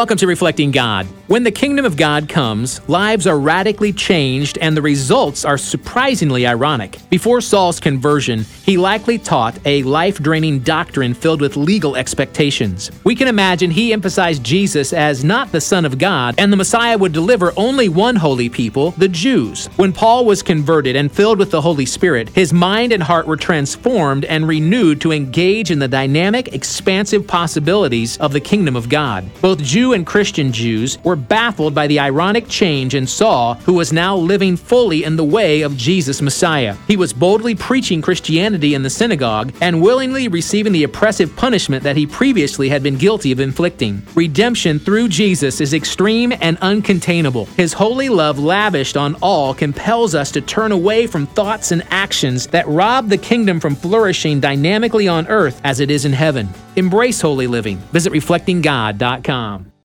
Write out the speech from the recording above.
Welcome to Reflecting God. When the kingdom of God comes, lives are radically changed and the results are surprisingly ironic. Before Saul's conversion, he likely taught a life-draining doctrine filled with legal expectations. We can imagine he emphasized Jesus as not the Son of God, and the Messiah would deliver only one holy people, the Jews. When Paul was converted and filled with the Holy Spirit, his mind and heart were transformed and renewed to engage in the dynamic, expansive possibilities of the kingdom of God. Both Jew and Christian Jews were baffled by the ironic change in Saul, who was now living fully in the way of Jesus Messiah. He was boldly preaching Christianity in the synagogue and willingly receiving the oppressive punishment that he previously had been guilty of inflicting. Redemption through Jesus is extreme and uncontainable. His holy love lavished on all compels us to turn away from thoughts and actions that rob the kingdom from flourishing dynamically on earth as it is in heaven. Embrace holy living. Visit reflectinggod.com.